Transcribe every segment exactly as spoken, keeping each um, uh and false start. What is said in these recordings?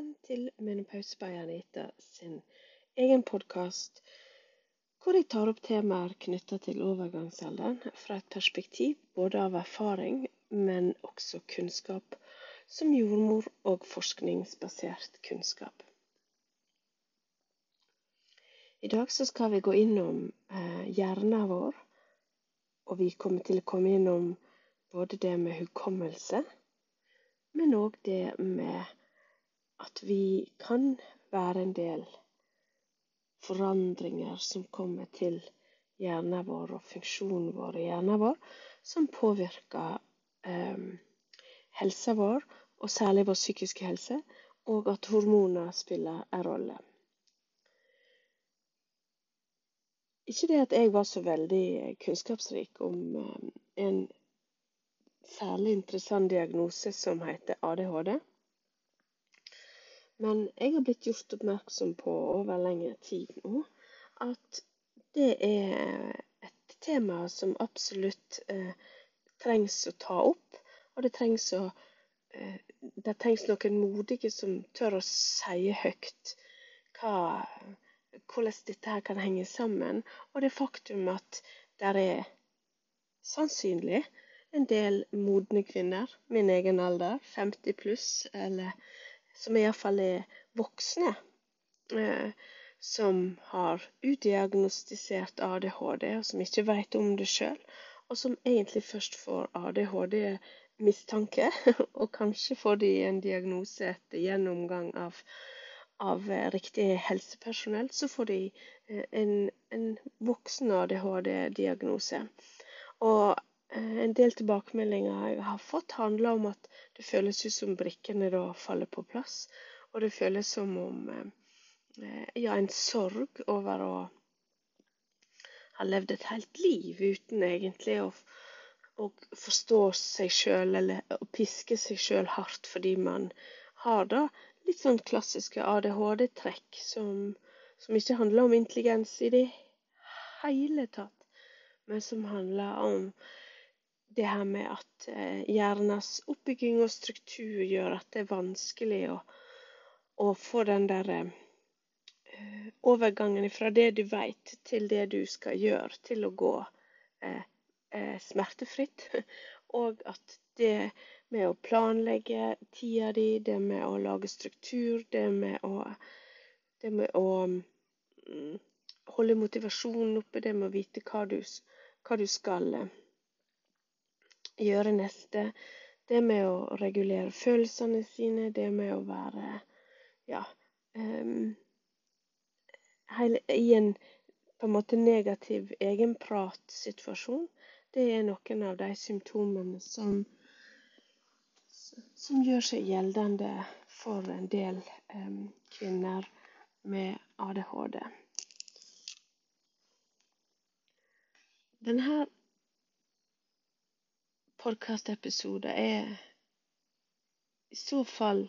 velkommen til Menopause by Anita sin egen podcast, hvor jeg tar opp temaer knyttet til overgangsalderen fra et perspektiv både av erfaring, men også kunnskap som jordmor og forskningsbasert kunnskap. I dag så skal vi gå innom eh, hjernen vår, og vi kommer til å komme innom både det med hukommelse, men også det med at vi kan være en del forandringer som kommer til hjernen vår og funksjonen vår i hjernen vår, som påvirker eh, helsa vår, og særlig vår psykiske helse, og at hormoner spiller en rolle. Ikke det at jeg var så veldig kunnskapsrik om eh, en særlig interessant diagnose som heter A D H D. Men jeg har blitt gjort oppmerksom på over lengre tid nå, at det er et tema som absolutt eh, trengs å ta opp, og det trengs, å, eh, det trengs noen modige som tør å si høyt hva, hvordan dette her kan henge sammen, og det faktum at det er sannsynlig en del modne kvinner, min egen alder, femti pluss, eller som i hvert fall er voksne, eh, som har udiagnostisert A D H D, og som ikke vet om det selv, og som egentlig først får A D H D-mistanke, og kanskje får de en diagnose etter gjennomgang av, av riktig helsepersonell, så får de eh, en, en voksen A D H D-diagnose. Og en del tilbakemeldinger jeg har fått handler om at det føles ut som brikkene da faller på plass, og det føles som om ja, en sorg over å ha levd et helt liv uten egentlig å, å forstå seg selv, eller å piske seg selv hardt, fordi man har da litt sånn klassiske A D H D-trekk som, som ikke handler om intelligens i det hele tatt, men som handler om det her med at eh, hjernens oppbygging og struktur gjør at det er vanskelig å, å få den der eh, overgangen fra det du vet til det du skal gjøre, til å gå eh, eh, smertefritt. Og at det med å planlegge tida di, det med å lage struktur, det med å, det med å mm, holde motivasjonen oppe, det med å vite hva du, hva du skal eh, gjøre neste, det med å regulere følelsene sine, det med å være ja, um, hele, i en på en måte negativ egenpratsituasjon, det er noen av de symptomene som, som gjør seg gjeldende for en del um, kvinner med A D H D. Denne podcast-episode er i så fall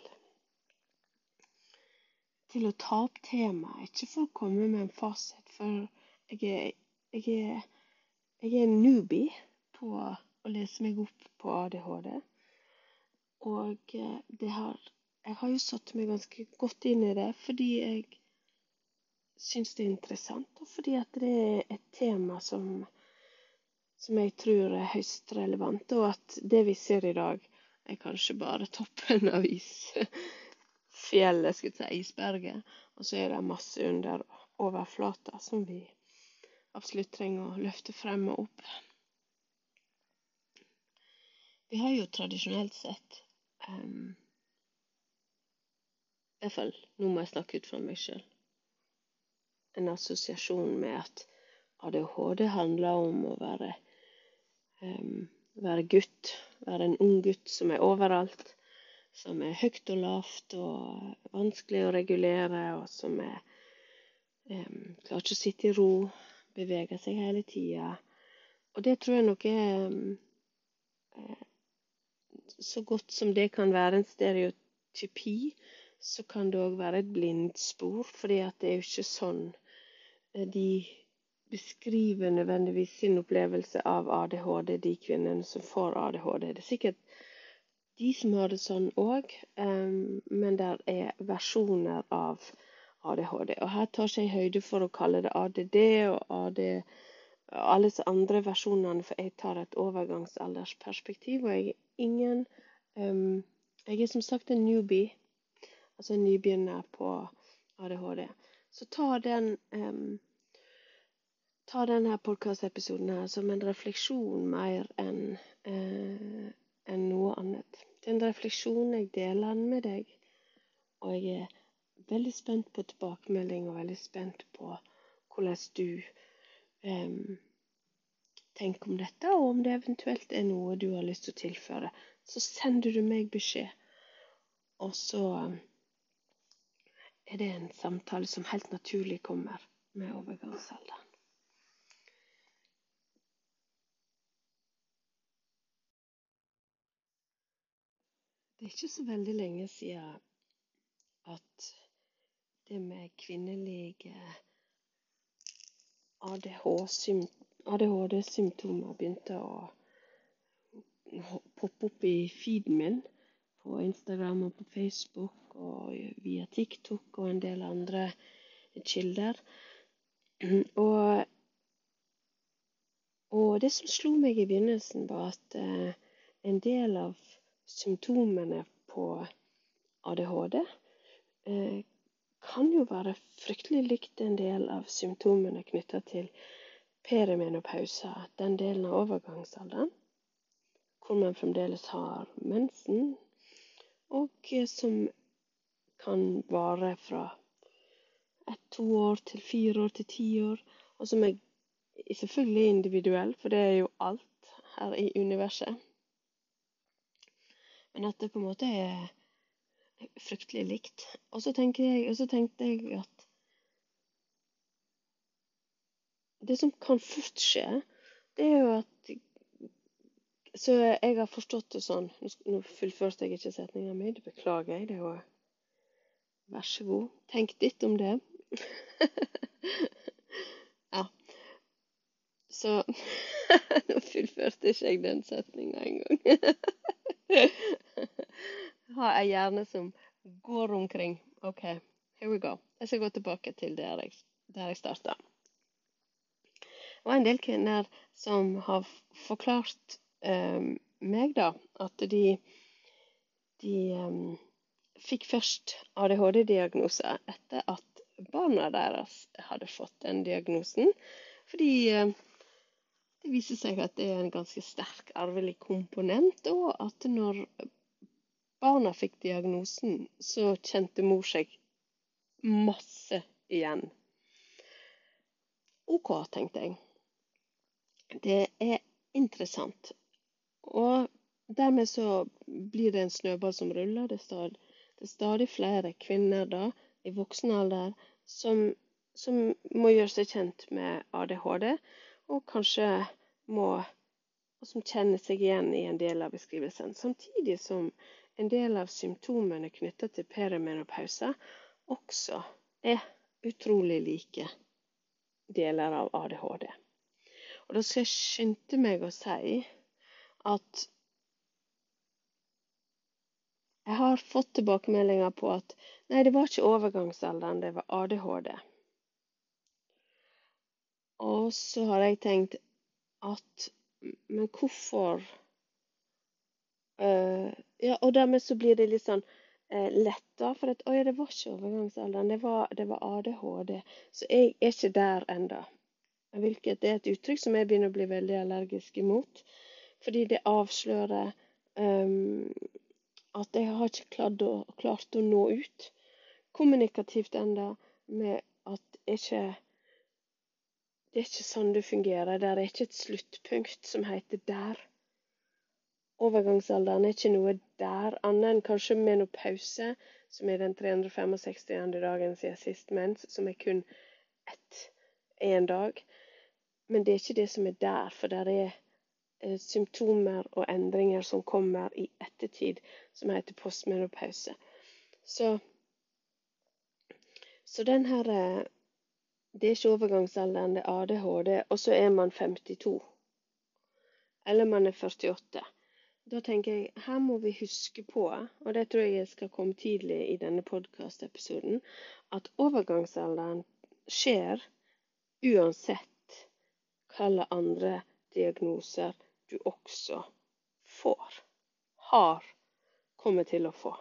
til å ta opp tema, ikke for å komme med en fasit, for jeg er, jeg er, jeg er en newbie på å lese meg opp på A D H D, og det har, jeg har jo satt meg ganske godt inn i det, fordi jeg synes det er interessant, og fordi at det er et tema som som jeg tror er høyst relevant, og at det vi ser i dag er kanskje bare toppen av isfjellet, skulle jeg si, isberget, og så er det masse under overflata som vi absolutt trenger å løfte frem og opp. Vi har jo tradisjonelt sett, um, i hvert fall, nå må jeg snakke ut fra meg selv, en assosiasjon med at A D H D handler om å være Um, være gutt, være en ung gutt som er overalt, som er høyt og lavt og vanskelig å regulere, og som er um, klarer ikke å sitte i ro, beveger seg hele tiden. Og det tror jeg nok er um, så godt som det kan være en stereotypi, så kan det også være et blindspor, fordi at det er jo ikke sånn de beskriver nødvendigvis sin opplevelse av A D H D, de kvinnene som får A D H D. Det er sikkert de som har det sånn også, um, men der er versjoner av A D H D. Og her tar jeg høyde for å kalle det A D D og A D, alle disse andre versjonene, for jeg tar et overgangsaldersperspektiv, og jeg er ingen, um, jeg er som sagt en newbie, altså en nybegynner på A D H D. Så ta den, um, ta denne podcast-episoden her som en refleksjon mer enn uh, enn noe annet. Det er en refleksjon, jeg deler den med deg, og jeg er veldig spent på tilbakemelding, og veldig spent på hvordan du um, tenker om dette, og om det eventuelt er noe du har lyst til å tilføre. Så sender du meg beskjed, og så um, er det en samtale som helt naturlig kommer med overgangsalderen. Det er ikke så veldig lenge siden at det med kvinnelige A D H D-symptomer begynte å poppe opp i feeden min på Instagram og på Facebook og via TikTok og en del andre kilder. Og, og det som slo meg i begynnelsen var at eh, en del av symptomene på A D H D eh, kan jo være fryktelig likt en del av symptomene knyttet til perimenopausa, den delen av overgangsalderen, hvor man fremdeles har mensen, og som kan vare fra ett, to år til fire år til ti år, og som er selvfølgelig individuell, for det er jo alt her i universet. Men at det på en måte er fryktelig likt. Og så, jeg, og så tenkte jeg at det som kan fort skje, det er jo at, så jeg har forstått det sånn, nå fullførte jeg ikke setningen min, det beklager jeg, det var, vær så god, tenk litt om det. Ja, så nå fullførte ikke jeg den setningen en gang. Jeg har en hjerne som går omkring. Ok, here we go. Jeg skal gå tilbake til der jeg, der jeg startet. Det var en del kvinner som har forklart um, meg da, at de, de um, fikk først A D H D-diagnose etter at barna deres hadde fått den diagnosen, fordi uh, det viser seg at det er en ganske sterk arvelig komponent, og at når barna fikk diagnosen, så kjente mor seg masse igjen. Ok, tenkte jeg. Det er interessant. Og dermed så blir det en snøball som ruller. Det er stadig, det er stadig flere kvinner da, i voksen alder, som, som må gjøre seg kjent med A D H D, og kanskje må, og som kjenner seg igjen i en del av beskrivelsen. Samtidig som en del av symptomene knyttet til perimenopausa også er utrolig like deler av A D H D. Og da skal jeg skynde meg å si at jeg har fått tilbakemeldinger på at nei, det var ikke overgangsalderen, det var A D H D. Og så har jeg tenkt at, men hvorfor... Uh, ja, og dermed så blir det litt sånn uh, lett da, for at, oi, det var ikke overgangsalderen, det var, det var A D H D, så jeg er ikke der enda. Hvilket det er et uttrykk som jeg begynner å bli veldig allergisk imot, fordi det avslører um, at jeg har ikke klart å, klart å nå ut kommunikativt enda, med at ikke, det er ikke sånn det fungerer, det er ikke et sluttpunkt som heter der. Overgangsalderen er ikke noe der, annet enn kanskje menopause, som er den tre hundre femogsekstiende dagen siden sist mens, som er kun ett, en dag. Men det er ikke det som er der, for det er eh, symptomer og endringer som kommer i ettertid, som heter postmenopause. Så, så den her, det er ikke overgangsalderen, det er A D H D, og så er man femtito. Eller man er førtiåtte. da tenker jeg, her må vi huske på, og det tror jeg jeg skal komme tidlig i denne podcast-episoden, at overgangsalderen skjer uansett hva andre diagnoser du også får, har kommet til å få.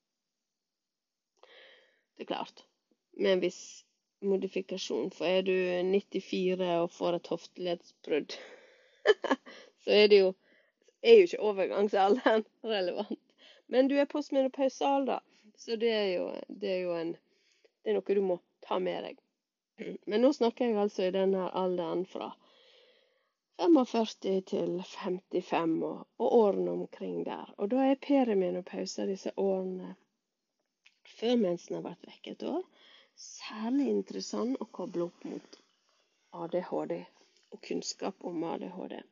Det er klart, med en viss modifikasjon, for er du nittifire og får et hofteleddsbrudd, så er det jo, er jo ikke overgangsalderen relevant. Men du er postmenopausal da, så det er jo, det er jo en, det er noe du må ta med deg. Men nå snakker jeg altså i denne alderen fra førtifem til femtifem og, og årene omkring der. Og da er perimenopause disse årene før mensen har vært vekk et år, særlig interessant å koble opp mot A D H D og kunnskap om A D H D.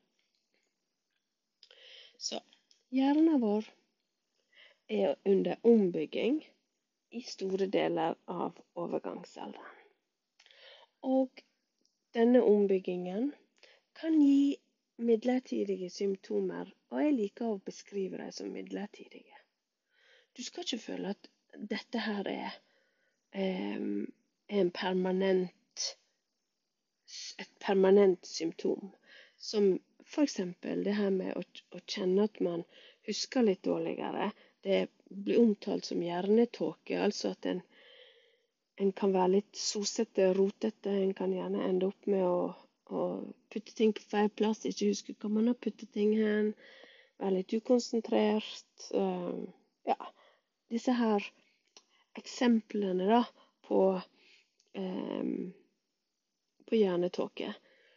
Så hjernen vår er under ombygging i store deler av overgangsalderen. Og denne ombyggingen kan gi midlertidige symptomer, og jeg liker å beskrive det som midlertidige. Du skal ikke føle at dette her er um, en permanent, et permanent symptom, som for eksempel det her med å, å kjenne at man husker litt dårligere. Det blir omtalt som hjernetåke, altså at en, en kan være litt sosete, rotete, en kan gjerne ende opp med å, å putte ting på feil plass, ikke huske hva man har puttet ting hen, være litt ukonsentrert. Uh, ja, disse her eksemplene da på, um, på hjernetåke.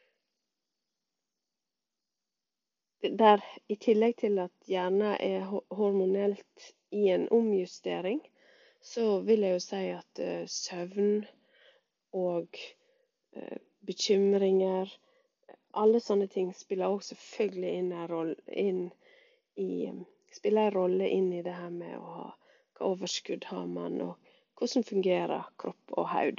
Der i tillegg til at hjernen er hormonelt i en omjustering, så vil jeg jo si at uh, søvn og uh, bekymringer, alle sånne ting spiller også selvfølgelig inn en rolle, inn i, spiller en rolle inn i det her med å ha hva overskudd har man, og hvordan fungerer kropp og haud.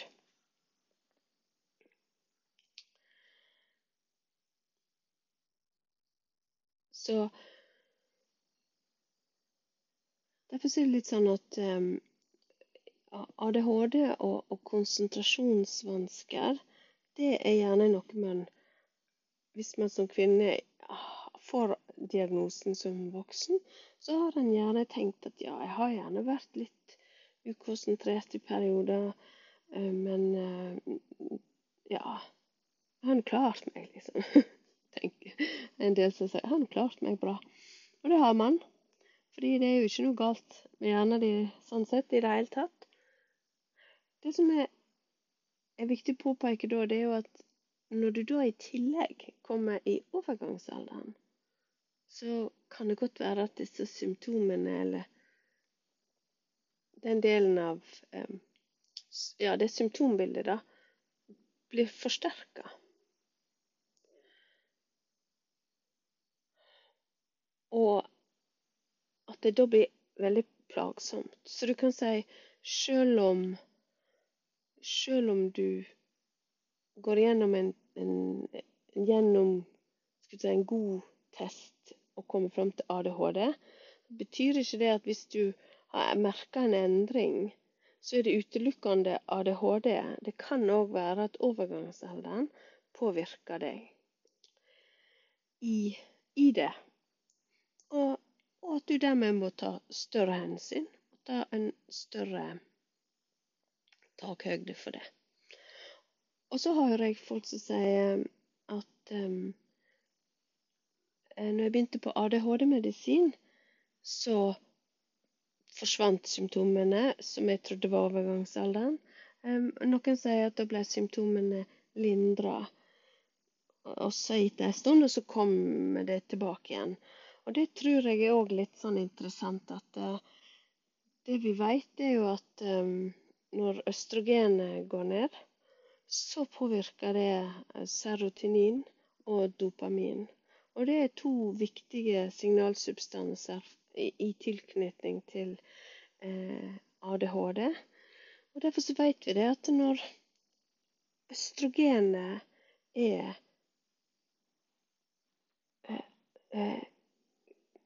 Så derfor er det litt sånn at um, A D H D og, og konsentrasjonsvansker, det er gjerne noe man, hvis man som kvinne får diagnosen som voksen, så har en gjerne tenkt at ja, jeg har gjerne vært litt ukonsentrert i perioder, men ja, jeg har klart meg, liksom. Tenker. En del som sier, jeg har klart meg bra. Og det har man, fordi det er jo ikke noe galt med hjernen de sånn sett i det hele tatt. Det som er, er viktig å påpeke da, det er jo at når du da i tillegg kommer i overgangsalderen, så kan det godt være at disse symptomene, eller den delen av, um, ja, det symptombildet da, blir forsterket. Og at det da blir veldig plagsomt. Så du kan si, selv om, selv om du går gjennom en, en, gjennom, skal si, en god test og kommer frem til A D H D, betyr ikke det at hvis du har merket en endring, så er det utelukkende A D H D. Det kan også være at overgangsalderen påvirker deg i, i det. Og, og at du dermed må ta større hensyn, og ta en større takhøyde for det. Og så har jeg folk som sier at um, når jeg begynte på A D H D-medisin, så forsvant symptomene som jeg trodde var overgangsalderen. Um, noen sier at da ble symptomene lindret, og så gitt en stund, og så kom det tilbake igjen. Og det tror jeg er også litt sånn interessant, at uh, det vi vet er jo at um, når østrogenet går ned, så påvirker det serotonin og dopamin. Og det er to viktige signalsubstanser i, i tilknytning til eh, A D H D. Og derfor så vet vi det at når østrogenet er eh, eh,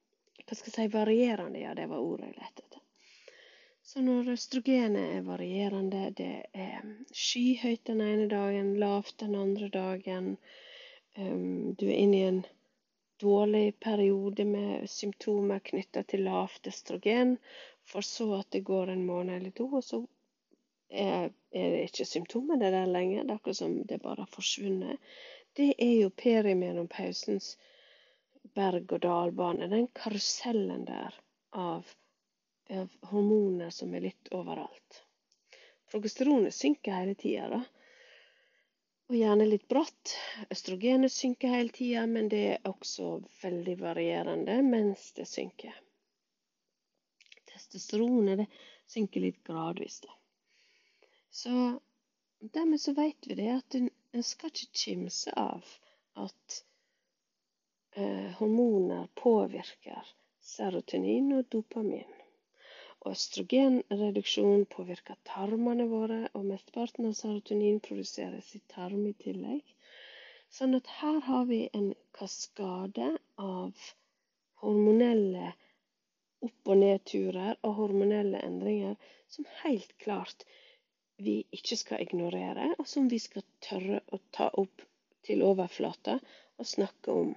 hva skal jeg si, varierende, ja, det var ordet jeg lette etter. Så når østrogenet er varierende, det er skyhøyt den ene dagen, lavt den andre dagen, um, du er inne i en dårlig periode med symptomer knyttet til lavt østrogen, for så at det går en måned eller to, og så er, er det ikke symptomer det der lenger, det er akkurat som det bare har forsvunnet. Det er jo perimenopausens berg- og dalbane, den karusellen der av, av hormoner som er litt overalt. Progesteronet synker hele tiden da, og gjerne litt bratt. Østrogenet synker hele tiden, men det er også veldig varierende mens det synker. Testosteronet det synker litt gradvis da. Så dermed så vet vi det at en, en skal ikke kimse av at eh, hormoner påvirker serotonin og dopamin. Og østrogenreduksjon påvirker tarmene våre, og mesteparten av serotonin produseres i tarm i tillegg. Sånn at her har vi en kaskade av hormonelle opp- og nedturer og hormonelle endringer som helt klart vi ikke skal ignorere, og som vi skal tørre å ta opp til overflata og snakke om.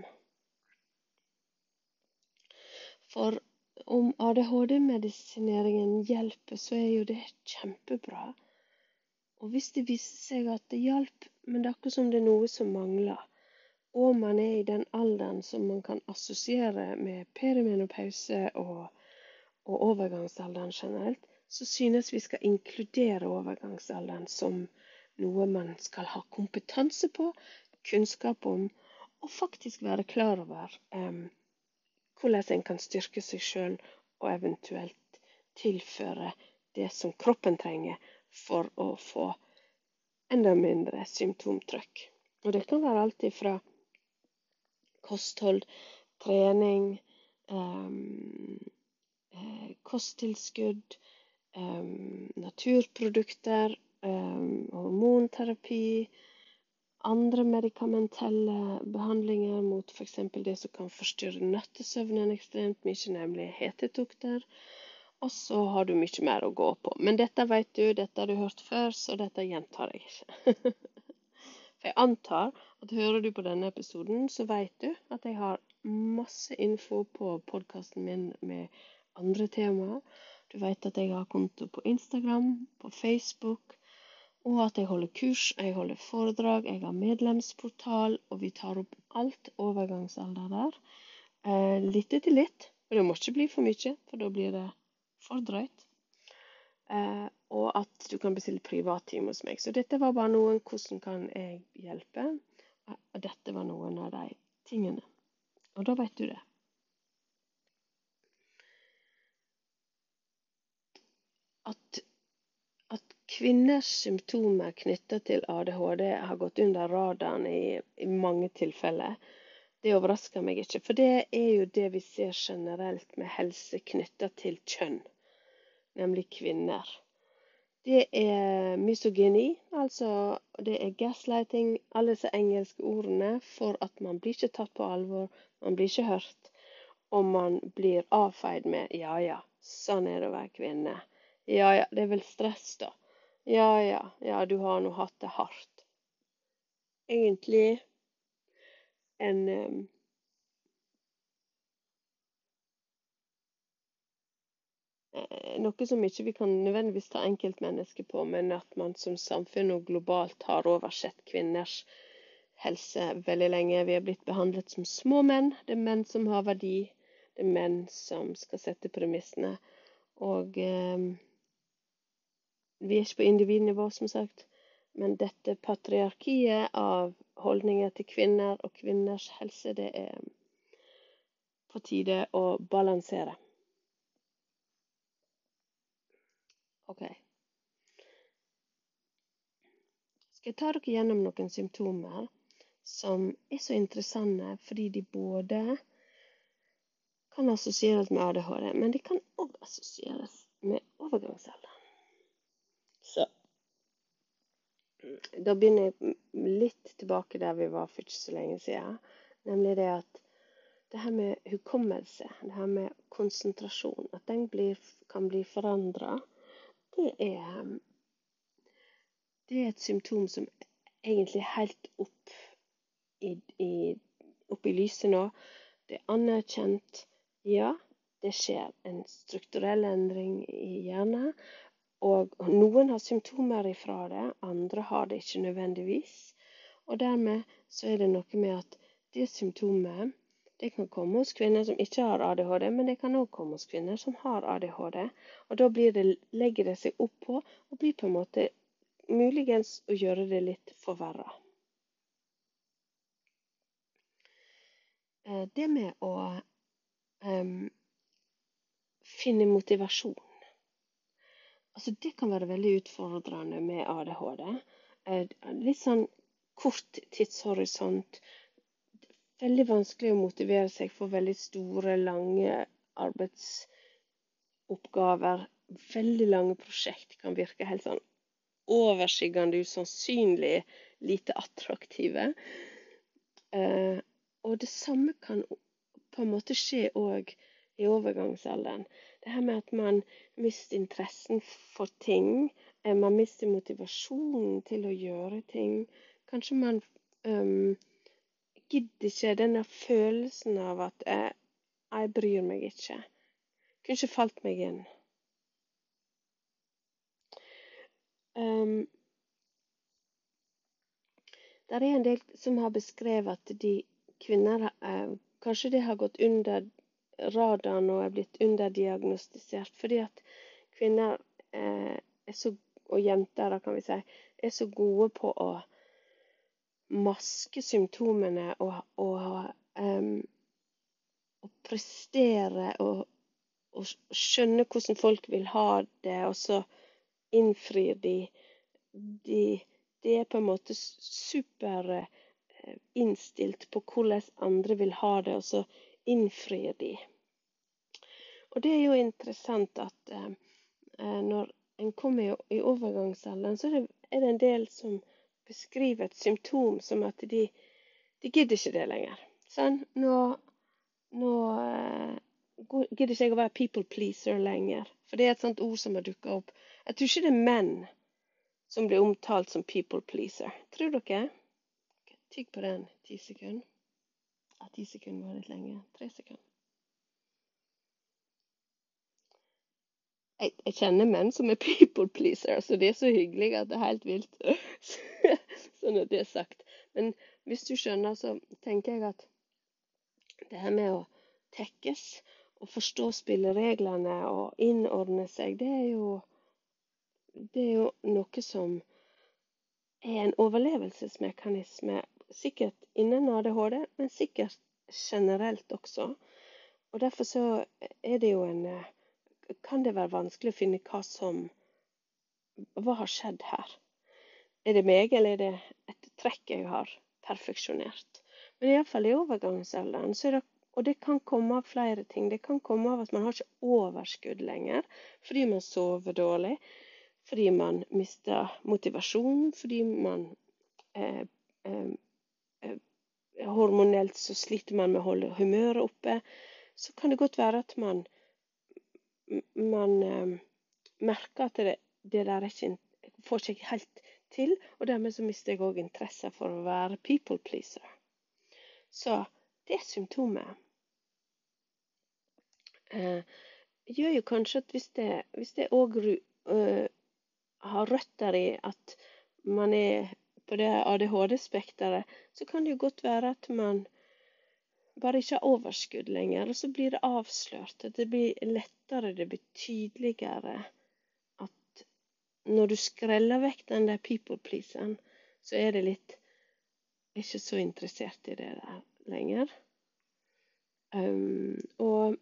For om A D H D-medisineringen hjelper, så er jo det kjempebra. Og hvis det viser seg at det hjelper, men det er akkurat som det er noe som mangler, og man er i den alderen som man kan assosiere med perimenopause og, og overgangsalderen generelt, så synes vi skal inkludere overgangsalderen som noe man skal ha kompetanse på, kunnskap om, og faktisk være klar over um, hvordan en kan styrke seg selv og eventuelt tilføre det som kroppen trenger for å få enda mindre symptomtrykk. Og det kan være alt fra kosthold, trening, um, eh, kosttilskudd, um, naturprodukter, um, hormonterapi, andre medikamentelle behandlinger mot for eksempel det som kan forstyrre nattesøvnen ekstremt mye, nemlig hetetokter. Og så har du mye mer å gå på. Men dette vet du, dette har du hørt før, så dette gjentar jeg ikke. For jeg antar at hører du på denne episoden, så vet du at jeg har masse info på podcasten min med andre temaer. Du vet at jeg har konto på Instagram, på Facebook, og at jeg holder kurs, jeg holder foredrag, jeg har medlemsportal, og vi tar opp alt overgangsalder der. Eh, litt etter litt, og det må ikke bli for mye, for da blir det for drøyt. Eh, og at du kan bestille privattime hos meg. Så dette var bare noen, hvordan kan jeg hjelpe? Og dette var noen av de tingene. Og da vet du det. At At kvinners symptomer knyttet til A D H D har gått under radaren i, i mange tilfeller, det overrasker meg ikke. For det er jo det vi ser generelt med helse knyttet til kjønn, nemlig kvinner. Det er misogyni, altså det er gaslighting, alle disse engelske ordene for at man blir ikke tatt på alvor, man blir ikke hørt, og man blir avfeid med, ja ja, sånn er det å være kvinne. Ja, ja, det er vel stress da. Ja, ja, ja, du har nå hatt det hardt. Egentlig en um, noe som ikke vi kan nødvendigvis ta enkeltmennesker på, men at man som samfunn og globalt har oversett kvinners helse veldig lenge. Vi har blitt behandlet som små menn. Det er menn som har verdi. Det er menn som skal sette premissene. Og um, vi er ikke på individnivå, som sagt, men dette patriarkiet av holdninger til kvinner og kvinners helse, det er på tide å balansere. Ok. Skal jeg ta dere gjennom noen symptomer som er så interessante, fordi de både kan assosieres med A D H D, men de kan også assosieres med overgangsalderen. Så da begynner jeg litt tilbake der vi var for ikke så lenge siden, nemlig det at det her med hukommelse, det her med konsentrasjon, at den blir, kan bli forandret, det er, det er et symptom som egentlig er helt opp i, i, opp i lyset nå. Det er anerkjent, ja, det skjer en strukturell endring i hjernen, og noen har symptomer ifra det, andre har det ikke nødvendigvis. Og dermed så er det noe med at det symptomet, det kan komme hos kvinner som ikke har A D H D, men det kan også komme hos kvinner som har A D H D. Og da blir det, legger det seg opp på, og blir på en måte muligens å gjøre det litt forverret. Det med å um, finne motivasjon. Altså, det kan være veldig utfordrende med A D H D. Litt sånn kort tidshorisont. Veldig vanskelig å motivere seg for veldig store, lange arbeidsoppgaver. Veldig lange prosjekt kan virke helt sånn overskyggende, usannsynlig, lite attraktive. Eh, og det samme kan på en måte skje også i overgangsalderen. Det her med at man mister interessen for ting, eh, man mister motivasjonen til å gjøre ting. Kanskje man um, gidder ikke denne følelsen av at jeg, jeg bryr meg ikke. Kunne ikke falt meg inn. Um, der er en del som har beskrevet at de kvinner, eh, kanskje de har gått under radaren og er blitt underdiagnostisert, fordi at kvinner eh, er så, og jenter da kan vi si, er så gode på å maske symptomene og, og, um, og prestere og, og skjønne hvordan folk vil ha det, og så innfrir de. De, de er på en måte super eh, innstilt på hvordan andre vil ha det, og så innfrir de. Og det er jo interessant at eh, når en kommer i, i overgangsalderen, så er det, er det en del som beskriver et symptom som at de, de gidder ikke det lenger. Sånn, nå, nå eh, gidder ikke jeg å være people pleaser lenger. For det er et sånt ord som har dukket opp. Jeg tror ikke det er menn som blir omtalt som people pleaser. Tror dere? Okay, tygg på den, ti sekunder. Ja, ti sekunder var litt lenge. Tre sekunder. Jeg, jeg kjenner menn som er people pleaser, så det er så hyggelig at det er helt vilt. Sånn at det er sagt. Men hvis du skjønner, så tenker jeg at det her med å tekkes og forstå spillereglene og innordne seg, det er jo, det er jo noe som er en overlevelsesmekanisme, sikkert innen A D H D, men sikkert generelt også. Og derfor så er det jo en, kan det være vanskelig å finne hva som, hva har skjedd her? Er det meg, eller er det et trekk jeg har perfeksjonert? Men i hvert fall i overgangsalderen, så er det, og det kan komme av flere ting. Det kan komme av at man har ikke overskudd lenger, fordi man sover dårlig, fordi man mister motivasjon, fordi man eh, eh, eh, hormonelt så sliter man med å holde humøret oppe. Så kan det godt være at man, man eh, merker at det, det der er ikke, får ikke helt til, og dermed så mister jeg også interesse for å være people pleaser. Så det symptomet eh, gjør jo kanskje at hvis det, hvis det også uh, har røtter i at man er på det A D H D-spekteret, så kan det jo godt være at man bare ikke har overskudd lenger, og så blir det avslørt, at det blir lettere, det blir tydeligere at når du skreller vekk den der people-pleaseren, så er det litt ikke så interessert i det der lenger. Um, og,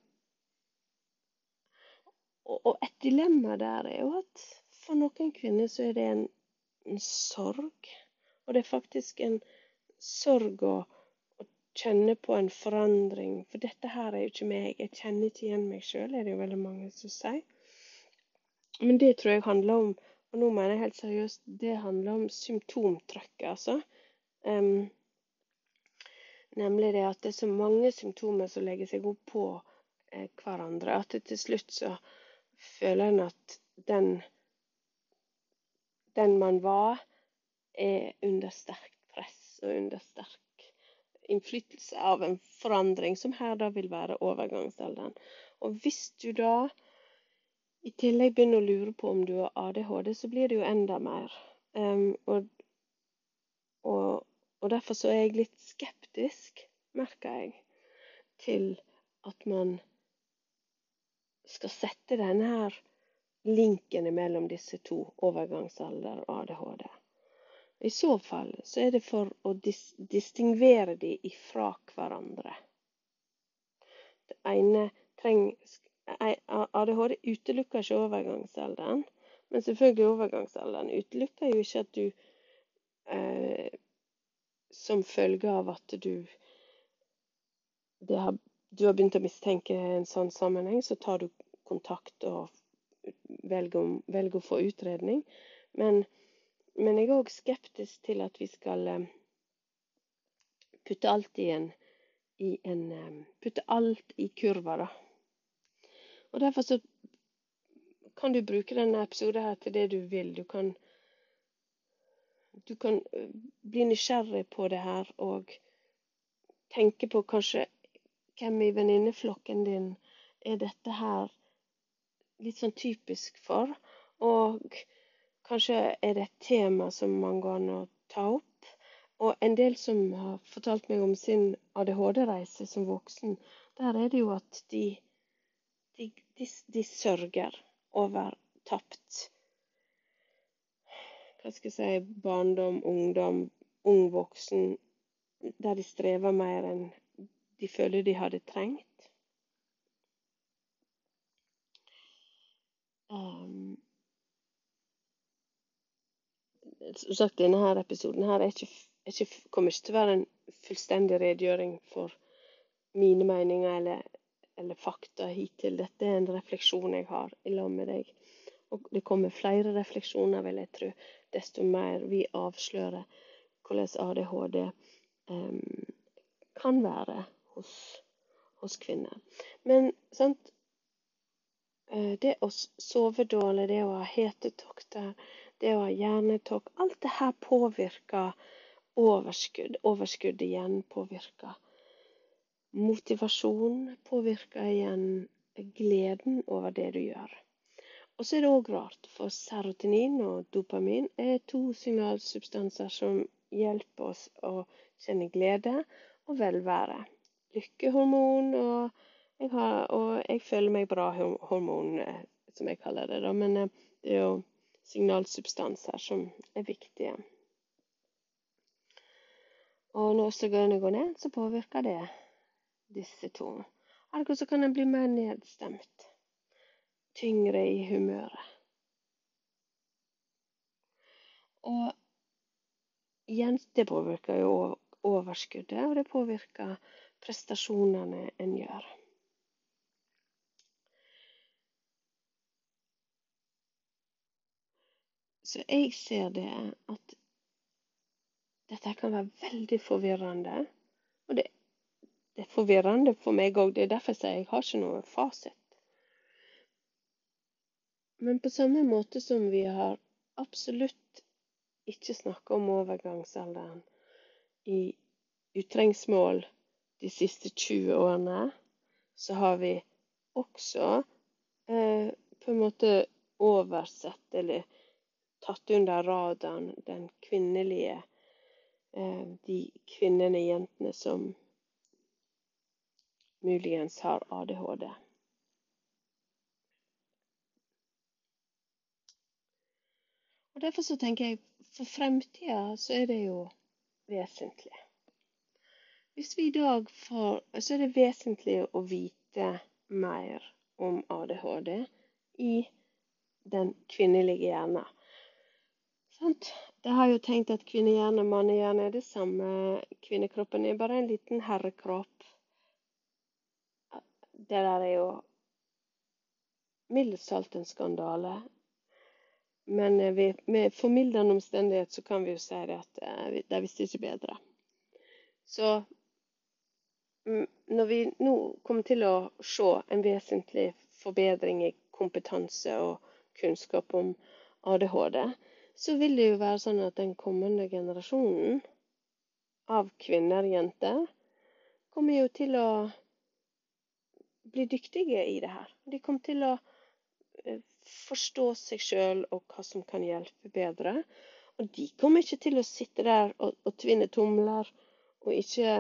og et dilemma der er jo at for noen kvinner så er det en, en sorg, og det er faktisk en sorg å, å kjenne på en forandring, for dette her er jo ikke meg, jeg kjenner ikke igjen meg selv, er det jo veldig mange som sier. Men det tror jeg handler om, og nå mener jeg helt seriøst, det handler om symptomtrykket, altså. Um, Nemlig det at det er så mange symptomer som legger seg opp på eh, hverandre, at det til slutt så føler en at den, den man var, er under sterkt press og under sterk innflytelse av en forandring, som her da vil være overgangsalderen. Og hvis du da i tillegg begynner å lure på om du har A D H D, så blir det jo enda mer. Um, og, og, og derfor så er jeg litt skeptisk, merker jeg, til at man skal sette denne her linken mellom disse to, overgangsalder og A D H D. I så fall så er det for å dis distingvere de ifra hverandre. Det ene trenger, A D H D utelukker ikke overgangsalderen, men selvfølgelig overgangsalderen utelukker jo ikke at du eh, som følge av at du, det har, du har begynt å mistenke en sånn sammenheng, så tar du kontakt og velger, om, velger å få utredning. Men, men jeg er også skeptisk til at vi skal eh, putte alt i en, i en eh, putte alt i kurva da. Og derfor så kan du bruke denne episoden her til det du vil. Du kan Du kan bli nysgjerrig på det her, og tenke på kanskje hvem i venninneflokken din er dette her litt sånn typisk for, og kanskje er det et tema som man går an å ta opp. Og en del som har fortalt meg om sin A D H D-reise som voksen, der er det jo at de, de, de, de sørger over tapt hva skal jeg si, barndom, ungdom, ung voksen, der de strever mer enn de føler de hadde trengt. Um, som sagt, denne her episoden her er ikke, er ikke, kommer ikke til å være en fullstendig redegjøring for mine meninger eller, eller fakta hittil. Dette er en refleksjon jeg har i lag med deg. Og det kommer flere refleksjoner, vil jeg tro, desto mer vi avslører hvordan A D H D um, kan være hos, hos kvinner. Men sant, det å sove dårlig, det å ha hetetokter, det å ha hjernetokk, alt det her påvirker overskudd. Overskudd igjen påvirker motivasjon, påvirker igjen gleden over det du gjør. Og så er det også rart, for serotonin og dopamin er to signalsubstanser som hjelper oss å kjenne glede og velvære. Lykkehormon, og jeg, har, og jeg føler meg bra hormon, som jeg kaller det da, men det er jo signalsubstanser som er viktige. Og når østrogenen går ned, så påvirker det disse to. Ergo så kan den bli mer nedstemt. Tyngre i humøret. Og igjen, det påvirker jo overskuddet, og det påvirker prestasjonene en gjør. Så jeg ser det at dette kan være veldig forvirrende, og det, det er forvirrende for meg også, det er derfor jeg sier jeg har ikke noe fasit. Men på samme måte som vi har absolutt ikke snakket om overgangsalderen i utrengsmål de siste tjue årene, så har vi også eh, på en måte oversett eller tatt under radaren den kvinnelige, eh, de kvinnene, jentene som muligens har A D H D. Og derfor så tenker jeg, for fremtiden så er det jo vesentlig. Hvis vi i dag får, så er det vesentlig å vite mer om A D H D i den kvinnelige hjernen. Sant? Jeg har jo tenkt at kvinnehjerne og mannehjerne er det samme. Kvinnekroppen er bare en liten herrekropp. Det der er jo mildest talt en skandale. Men vi, med formildende omstendighet så kan vi jo si det at uh, det visste ikke bedre. Så når vi nå kommer til å se en vesentlig forbedring i kompetanse og kunnskap om A D H D, så vil det jo være sånn at den kommende generasjonen av kvinner, jenter, kommer jo til å bli dyktige i det her. De kommer til å forstå seg selv og hva som kan hjelpe bedre. Og de kommer ikke til å sitte der og, og tvinne tomler og ikke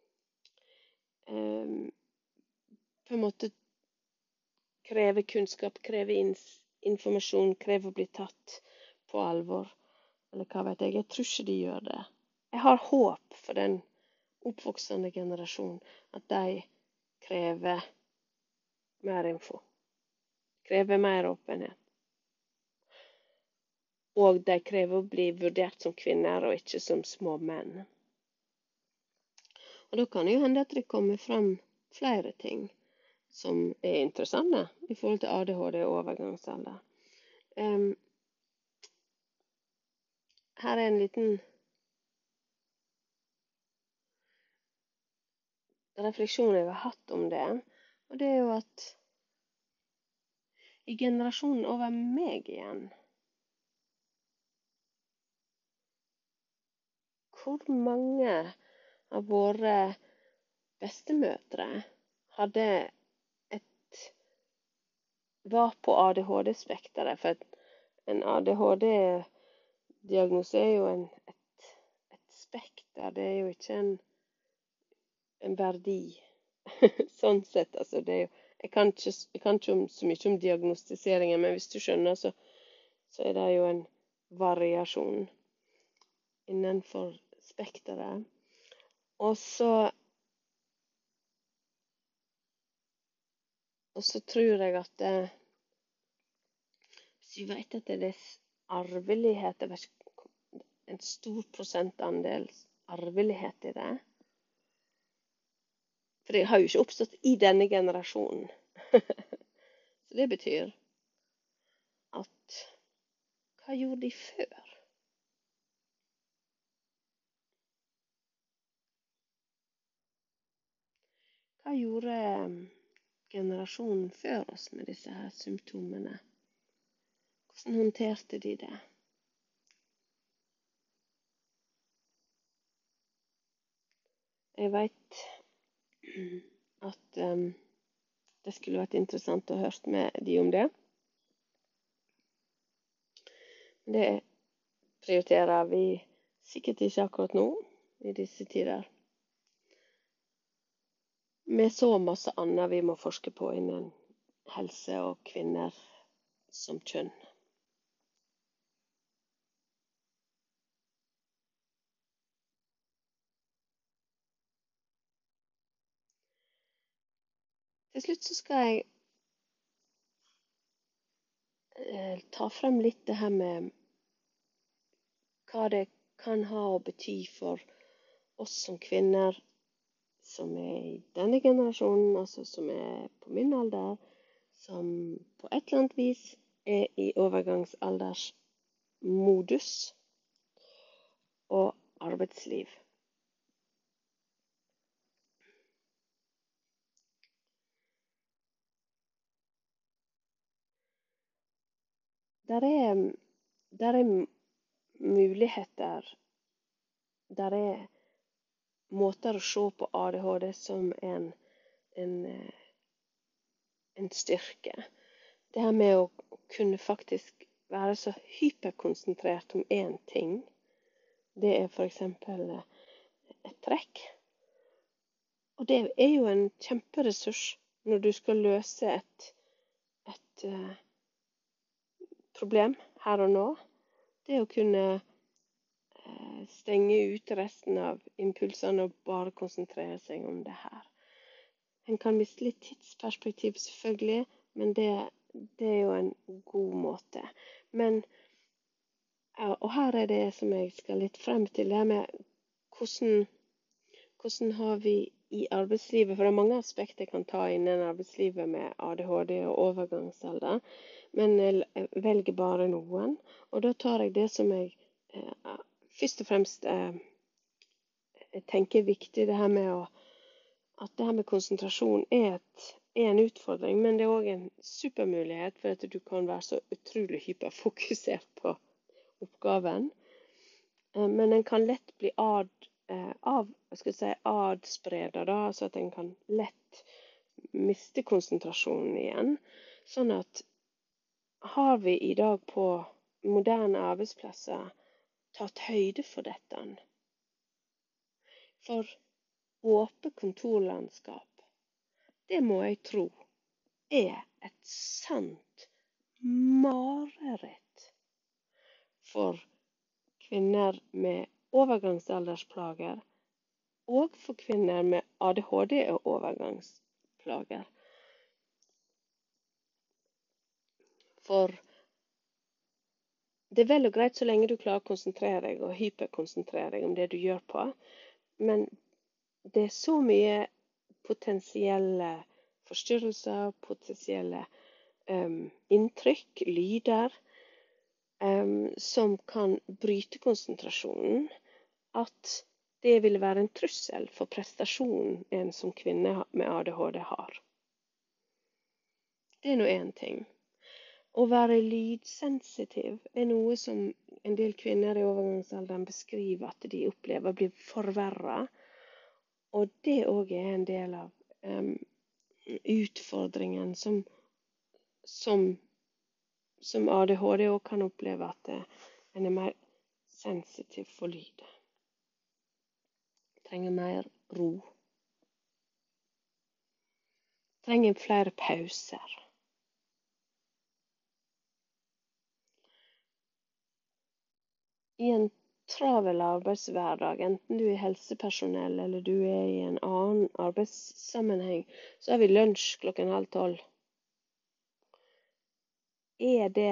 eh, på en måte kreve kunnskap, kreve informasjon, kreve å bli tatt på alvor. Eller hva vet jeg. Jeg tror ikke de gjør det. Jeg har håp for den oppvoksende generasjon at de krever mer info. Krever mer åpenhet. Og de krever å bli vurdert som kvinner og ikke som små menn. Og da kan det jo hende at det kommer frem flere ting som er interessante i forhold til A D H D og overgangsalder. Um, her er en liten refleksjon jeg har hatt om det. Og det er jo at i generasjonen over meg igjen, hvor mange av våre bestemødre hadde et, var på A D H D-spekteret, for en A D H D-diagnose er jo en, et, et spekter, det er jo ikke en, en verdi, sånn sett, altså det er jo, jeg kan ikke, jeg kan ikke om, så mye om diagnostiseringen, men hvis du skjønner, så, så er det jo en variasjon innenfor spekteret. Og så og så tror jeg at det, hvis vi vet at det er arvelighet, det er en stor prosentandel arvelighet i det, for det har jo ikke oppstått i denne generasjonen. Så det betyr at hva gjorde de før? Hva gjorde generasjonen før oss med disse her symptomene? Hvordan håndterte de det? Jeg vet at um, det skulle vært interessant å høre med de om det. Det prioriterer vi sikkert ikke akkurat nå, i disse tider. Med så masse annet vi må forske på innen helse og kvinner som kjønn. Til slutt så skal jeg eh, ta frem litt det her med hva det kan ha å bety for oss som kvinner som er i denne generasjonen, altså som er på min alder, som på et eller annet vis er i overgangsaldersmodus og arbeidsliv. Der er, der er muligheter, der er måter å se på A D H D som en, en, en styrke. Det her med å kunne faktisk være så hyperkonsentrert om én ting, det er for eksempel et trekk. Og det er jo en kjemperessurs når du skal løse et, et uh, problem her og nå. Det å kunne uh, stenge ut resten av impulsene og bare konsentrere seg om det her. En kan miste litt tidsperspektiv selvfølgelig, men det, det er jo en god måte. Men, uh, og her er det som jeg skal litt frem til, det med hvordan, hvordan har vi i arbeidslivet, for det er mange aspekter jeg kan ta innen arbeidslivet med A D H D og overgangsalder, men jeg velger bare noen, og da tar jeg det som jeg eh, først og fremst eh, jeg tenker er viktig, det her med å, at det her med konsentrasjon er, et, er en utfordring, men det er også en supermulighet, for at du kan være så utrolig hyperfokusert på oppgaven. Men den kan lett bli ad, av, skal jeg si, adspreder, da, så at den kan lett miste konsentrasjonen igjen. Sånn at har vi i dag på moderne arbeidsplasser tatt høyde for dette? For åpent kontorlandskap, det må jeg tro, er et sant mareritt for kvinner med overgangsaldersplager, og for kvinner med A D H D og overgangsplager. For det er vel og greit så lenge du klarer å konsentrere deg og hyperkonsentrere deg om det du gjør på, men det er så mye potensielle forstyrrelser, potensielle um, inntrykk, lyder, um, som kan bryte konsentrasjonen, at det vil være en trussel for prestasjonen en som kvinne med A D H D har. Det er nå en ting. Å være lydsensitiv er noe som en del kvinner i overgangsalderen beskriver at de opplever blir forverret. Og det også er en del av um, utfordringen som, som, som A D H D også kan oppleve, at det, en er mer sensitiv for lyd. Trenger mer ro. Trenger flere pauser. I en travel arbeidshverdag, enten du er helsepersonell eller du er i en annen arbeidssammenheng, så har vi lunsj klokken halv tolv. Er det,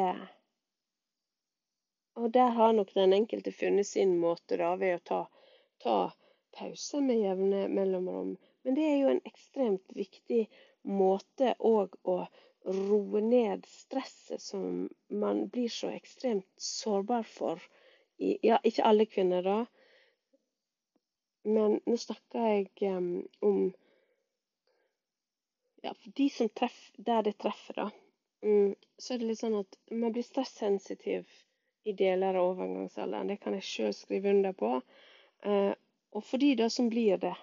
og der har nok den enkelte funnet sin måte da, ved å ta, ta pause med jevne mellomrom. Men det er jo en ekstremt viktig måte også å roe ned stresset som man blir så ekstremt sårbar for. I, ja, ikke alle kvinner da, men nå snakker jeg um, om ja, de som treffer, der det treffer da. Mm, så er det litt sånn at man blir stressensitiv i deler av overgangsalderen. Det kan jeg selv skrive under på. Uh, og for de da som blir det,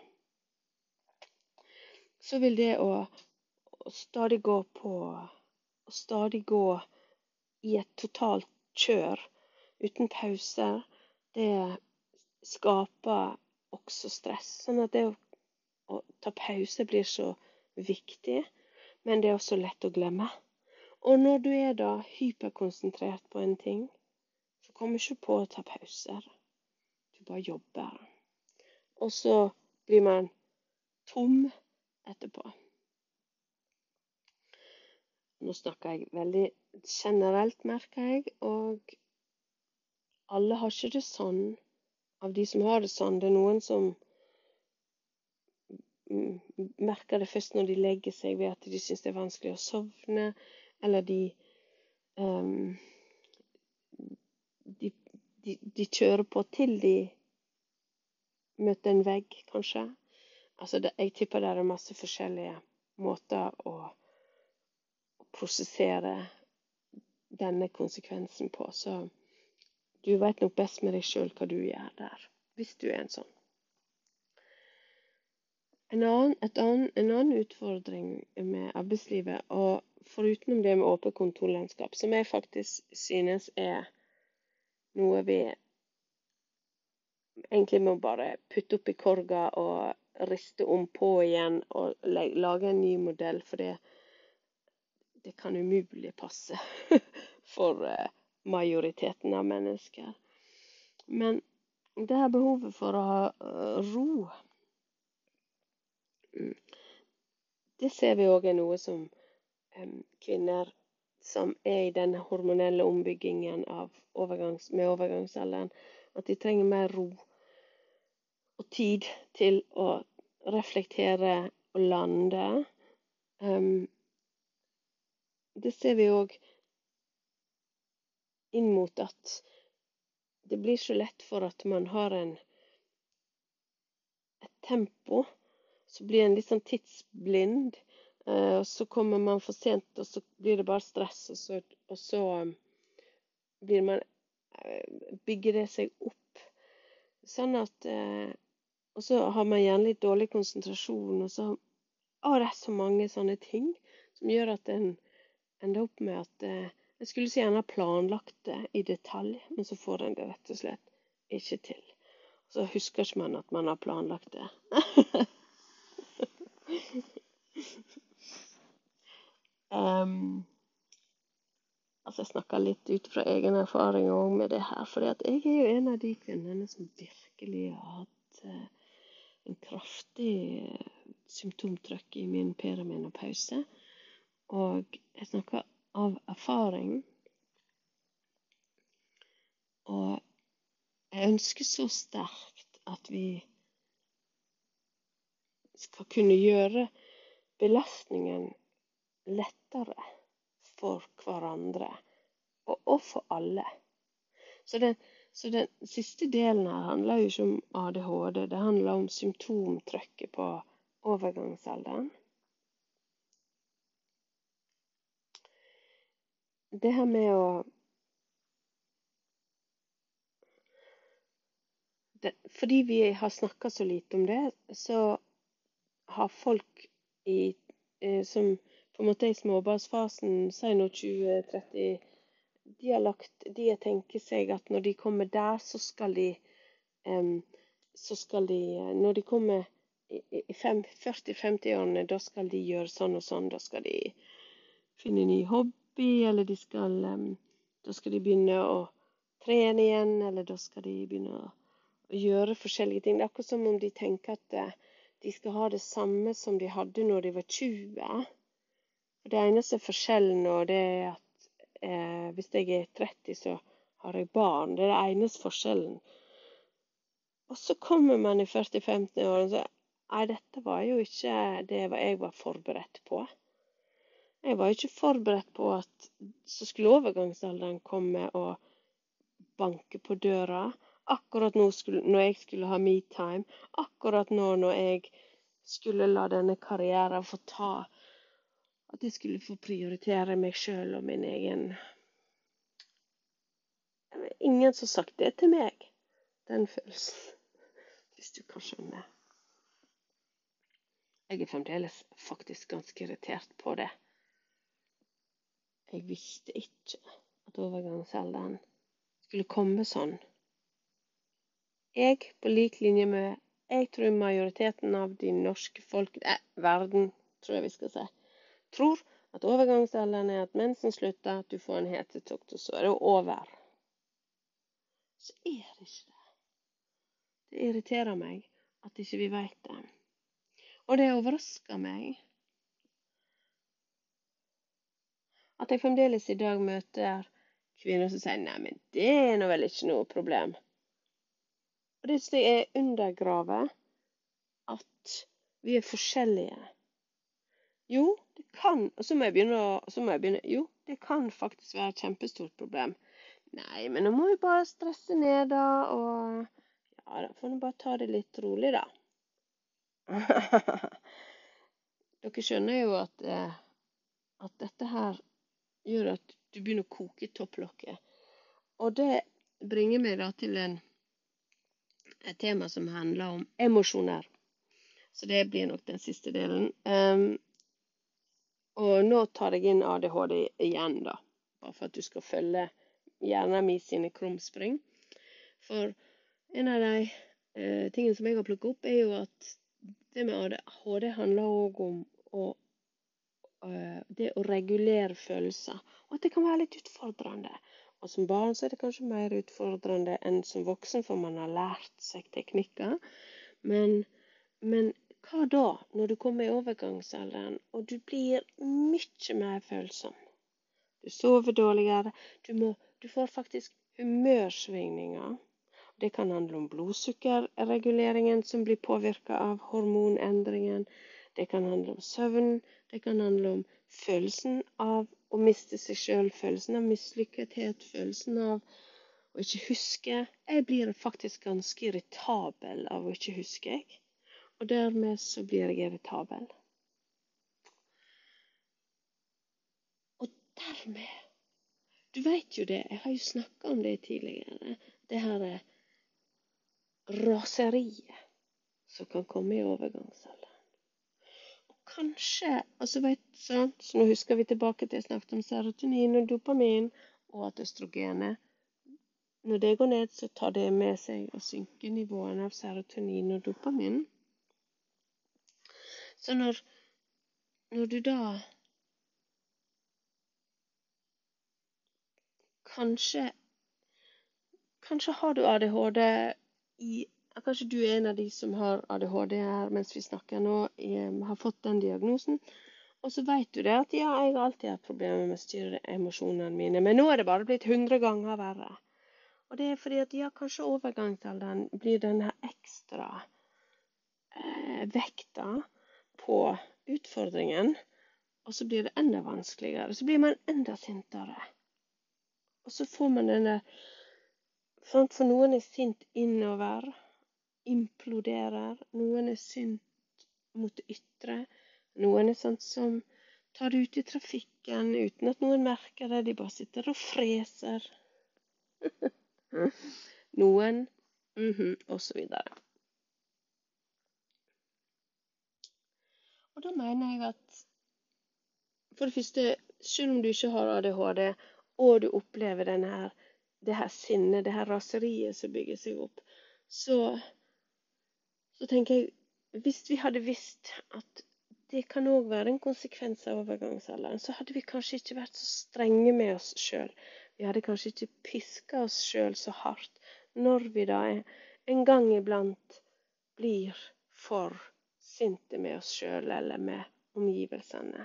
så vil det å, å stadig gå på, å stadig gå i et totalt kjør, uten pauser, det skaper også stress. Sånn at det å, å ta pause blir så viktig, men det er også lett å glemme. Og når du er da hyperkonsentrert på en ting, så kommer du ikke på å ta pauser. Du bare jobber. Og så blir man tom etterpå. Nå snakker jeg veldig generelt, merker jeg, og alle har ikke det sånn. Av de som har det sånn, det er noen som merker det først når de legger seg, ved at de synes det er vanskelig å sovne, eller de, um, de, de, de kjører på til de møter en vegg, kanskje. Altså, det, jeg tipper det er masse forskjellige måter å, å prosessere denne konsekvensen på, så du vet nok best med deg selv hva du gjør der, hvis du er en sånn. En annen, et annen, en annen utfordring med arbeidslivet, og foruten det med åpent kontorlandskap, som jeg faktisk synes er noe vi egentlig må bare putte opp i korga og riste om på igjen og lage en ny modell, for det, det kan umulig passe for majoriteten av mennesker. Men det her behovet for å ha ro, det ser vi også er noe som um, kvinner som er i denne hormonelle ombyggingen av overgangs, med overgangsalderen, at de trenger mer ro og tid til å reflektere og lande. Um, det ser vi også inn mot at det blir så lett for at man har en, et tempo så blir en litt sånn tidsblind, eh, og så kommer man for sent, og så blir det bare stress, og så, og så blir man, eh, bygger det seg opp. Sånn at, eh, og så har man gjerne litt dårlig konsentrasjon, og så å, det er så mange sånne ting som gjør at en ender opp med at eh, jeg skulle så gjerne ha planlagt det i detalj, men så får en det rett og slett ikke til. Så husker ikke man at man har planlagt det. um, altså jeg snakker litt ut fra egen erfaring også med det her, for jeg er jo en av de kvinnene som virkelig har hatt uh, en kraftig uh, symptomtrykk i min perimenopause. Og jeg snakker av erfaring. Og jeg ønsker så sterkt at vi skal kunne gjøre belastningen lettere for hverandre, og, og for alle. Så den, så den siste delen her handler jo ikke om A D H D, det handler om symptomtrykket på overgangsalderen. Det her med å det, fordi vi har snakket så lite om det, så har folk i, eh, som på en måte i småbarnsfasen, sier nå tjue tretti, de har lagt, de har tenkt seg at når de kommer der, så skal de, um, så skal de, når de kommer i, i førti til femti-årene, da skal de gjøre sånn og sånn, da skal de finne en ny hobby, eller de skal, um, da skal de begynne å trene igjen, eller da skal de begynne å, å gjøre forskjellige ting. Det er akkurat som om de tenker at uh, de skal ha det samme som de hadde når de var tjue. Det eneste forskjellen nå, det er at eh, hvis jeg er tretti, så har jeg barn. Det er det eneste forskjellen. Og så kommer man i førti til femti år og så, nei, dette var jo ikke det jeg var forberedt på. Jeg var ikke forberedt på at så skulle overgangsalderen komme og banke på døra. Akkurat nå skulle, når jeg skulle ha me time. Akkurat nå når jeg skulle la denne karrieren få ta, at jeg skulle få prioritere meg selv og min egen. Ingen som sagt det til meg, den følelsen, hvis du kan skjønne. Jeg er fremdeles faktisk ganske irritert på det. Jeg visste ikke at overgangsalderen skulle komme sånn. Jeg, på lik linje med, jeg tror majoriteten av de norske folk, eh, verden, tror jeg vi skal si, tror at overgangsalderen er at mensen slutter, at du får en hetetokt, og så er det over. Så er det ikke det. Det irriterer meg at ikke vi vet det. Og det overrasker meg at jeg fremdeles i dag møter kvinner som sier, nei, men det er nå vel ikke noe problem. Og det er undergravet at vi er forskjellige. Jo, det kan, og så må jeg begynne, så må jeg begynne, jo, det kan faktisk være et kjempestort problem. Nei, men nå må vi bare stresse ned da, og ja, da får vi bare ta det litt rolig da. Dere skjønner jo at, eh, at dette her gjør at du begynner å koke i topplokket. Og det bringer meg da til en, et tema som handler om emosjoner. Så det blir nok den siste delen. Um, Og nå tar jeg inn A D H D igjen da, bare for at du skal følge hjernen min sine krumspring. For en av de eh, tingene som jeg har plukket opp er jo at det med A D H D handler også om å, uh, det å regulere følelser, og at det kan være litt utfordrende. Og som barn så er det kanskje mer utfordrende enn som voksen, for man har lært seg teknikker. Men, men hva da, når du kommer i overgangsalderen, og du blir mye mer følsom? Du sover dårligere, du, må, du får faktisk humørsvingninger. Det kan handle om blodsukkerreguleringen som blir påvirket av hormonendringen. Det kan handle om søvn, det kan handle om følelsen av å miste seg selv, følelsen av mislykkethet, følelsen av å ikke huske. Jeg blir faktisk ganske irritabel av å ikke huske, jeg. og dermed så blir jeg irritabel. Og dermed, du vet jo det, jeg har jo snakket om det tidligere, det her raseriet som kan komme i overgangsalderen. Og kanskje, altså vet du, så nå husker vi tilbake til jeg snakket om serotonin og dopamin, og at østrogenet, når det går ned, så tar det med seg å synke nivåene av serotonin og dopamin. Så når, når du da kanskje, kanskje har du A D H D i, kanskje du er en av de som har A D H D her mens vi snakker nå, jeg har fått den diagnosen, og så vet du det at ja, jeg har alltid hatt problemer med å styre emosjonene mine, men nå er det bare blitt hundre ganger verre. Og det er fordi at ja, kanskje overgangsalderen blir denne ekstra eh, vekta på utfordringen, og så blir det enda vanskeligere, så blir man enda sintere. Og så får man denne, for noen er sint innover, imploderer, noen er sint mot det ytre, noen er sånn som tar det ut i trafikken uten at noen merker det, de bare sitter og freser. Noen, mhm, og så videre. Og da mener jeg at, for det første, selv om du ikke har A D H D, og du opplever denne her, det her sinnet, det her raseriet som bygger seg opp, så, så tenker jeg, hvis vi hadde visst at det kan også være en konsekvens av overgangsalderen, så hadde vi kanskje ikke vært så strenge med oss selv. Vi hadde kanskje ikke pisket oss selv så hardt, når vi da en gang iblant blir for sinte med oss selv eller med omgivelsene.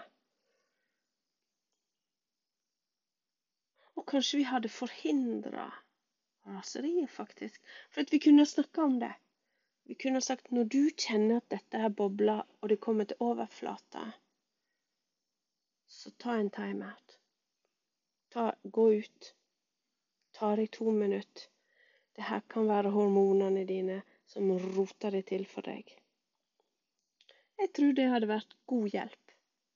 Og kanskje vi hadde forhindret raseriet faktisk, for at vi kunne snakke om det. Vi kunne sagt, når du kjenner at dette er bobler, og det kommer til overflata, så ta en time-out. Ta, gå ut. Ta deg to minutter. Det her kan være hormonene dine som roter det til for deg. Jeg tror det hadde vært god hjelp.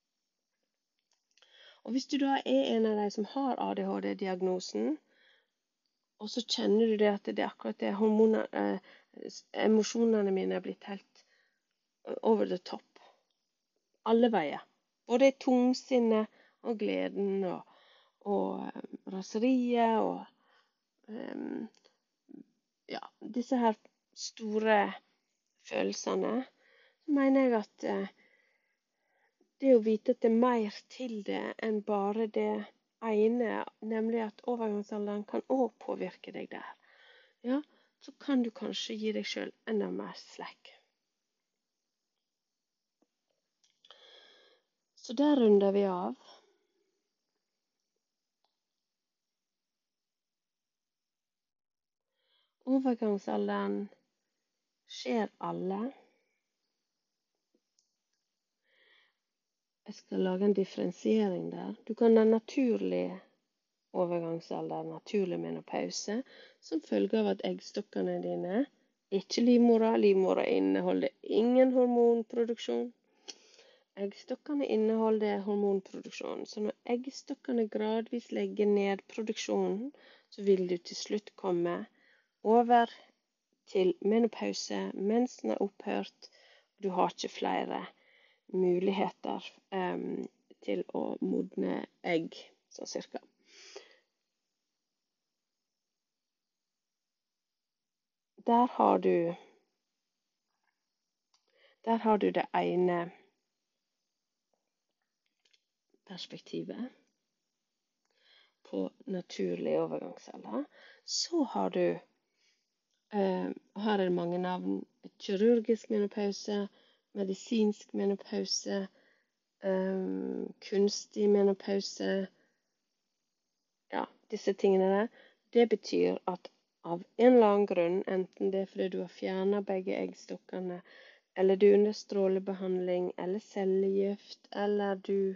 Og hvis du da er en av de som har A D H D-diagnosen, og så kjenner du det at det er akkurat det hormoner, eh, emosjonene mine er blitt helt over the top. Alle veier. Både tungsinnet og gleden og, og um, raseriet og um, ja, disse her store følelsene. Så mener jeg at uh, det å vite at det er mer til det enn bare det ene, nemlig at overgangsalderen kan også påvirke deg der. Ja, så kan du kanskje gi deg selv enda mer slack. Så der runder vi av. Overgangsalderen skjer alle. Jeg skal lage en differensiering der. Du kan ha naturlig overgangsalder, naturlig menopause, som følge av at eggstokkene dine, ikke livmora, livmora inneholder ingen hormonproduksjon. Eggstokkene inneholder hormonproduksjon, så når eggstokkene gradvis legger ned produksjonen, så vil du til slutt komme over til menopause, mensen er opphørt, og du har ikke flere muligheter um, til å modne egg, sånn cirka. Der har du, der har du det ene perspektivet på naturlig overgangsalder. Så har du, eh, her er det mange navn, kirurgisk menopause, medisinsk menopause, eh, kunstig menopause, ja, disse tingene der. Det betyr at av en eller annen grunn, enten det er fordi du har fjernet begge eggstokkene, eller du under strålebehandling, eller cellegift, eller du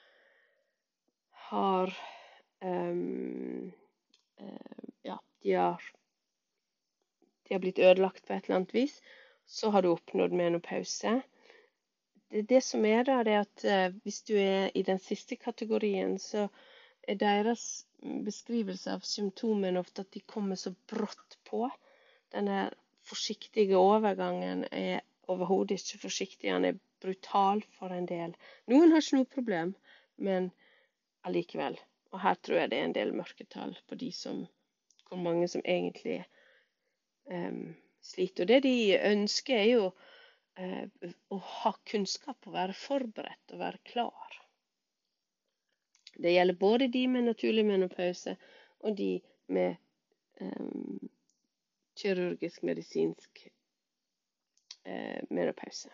har, um, uh, ja, de har, de har blitt ødelagt på et eller annet vis, så har du oppnådd menopause. Det, det som er da, det er at eh, hvis du er i den siste kategorien, så er deres beskrivelse av symptomene ofte at de kommer så brått på. Denne forsiktige overgangen er overhodet ikke forsiktig, han er brutal for en del. Noen har ikke noe problem, men allikevel. Og her tror jeg det er en del mørketall på de som, hvor mange som egentlig um, sliter. Og det de ønsker er jo uh, å ha kunnskap og være forberedt og være klar. Det gjelder både de med naturlig menopause og de med um, kirurgisk medisinsk uh, menopause.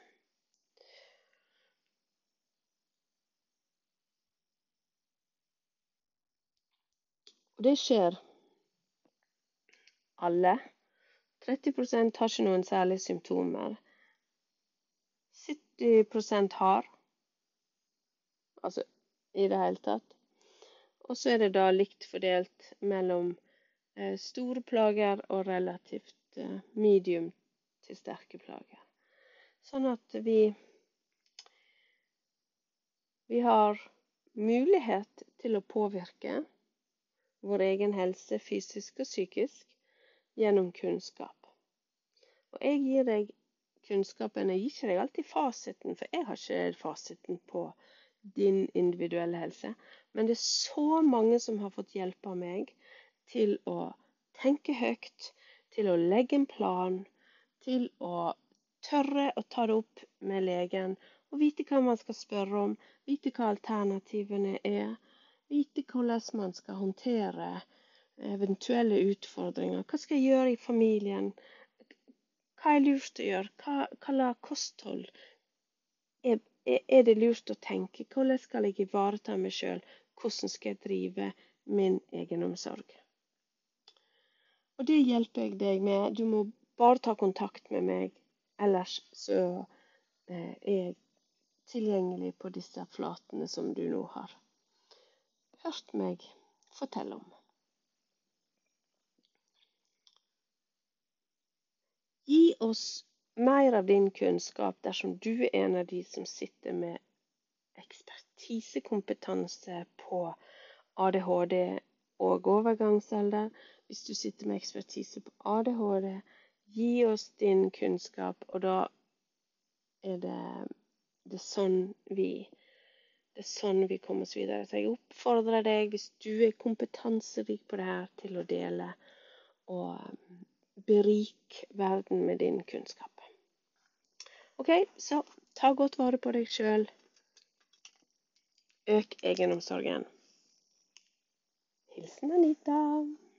Og det skjer alle. tretti prosent har ikke noen særlige symptomer. sytti prosent har, altså i det hele tatt. Og så er det da likt fordelt mellom eh, store plager og relativt eh, medium til sterke plager. Sånn at vi, vi har mulighet til å påvirke vår egen helse, fysisk og psykisk, gjennom kunnskap. Og jeg gir deg kunnskapen, jeg gir ikke deg alltid fasiten, for jeg har ikke fasiten på din individuelle helse. Men det er så mange som har fått hjelp av meg til å tenke høyt, til å legge en plan, til å tørre å ta det opp med legen, og vite hva man skal spørre om, vite hva alternativene er, vite hvordan man skal håndtere eventuelle utfordringer. Hva skal jeg gjøre i familien? Hva er lurt å gjøre? Hva, hva la kosthold? Er, er det lurt å tenke? Hvordan skal jeg ivareta meg selv? Hvordan skal jeg drive min egen omsorg? Og det hjelper jeg deg med. Du må bare ta kontakt med meg. Ellers så eh, er jeg tilgjengelig på disse flatene som du nå har hørt meg fortelle om. Gi oss mer av din kunnskap dersom du er en av de som sitter med ekspertisekompetanse på A D H D og overgangsalder. Hvis du sitter med ekspertise på A D H D, gi oss din kunnskap, og da er det, det er sånn vi Det er sånn vi kommer oss videre. Så jeg oppfordrer deg, hvis du er kompetanserik på det her, til å dele og berik verden med din kunnskap. Ok, så ta godt vare på deg selv. Øk egenomsorgen. Hilsen Anita.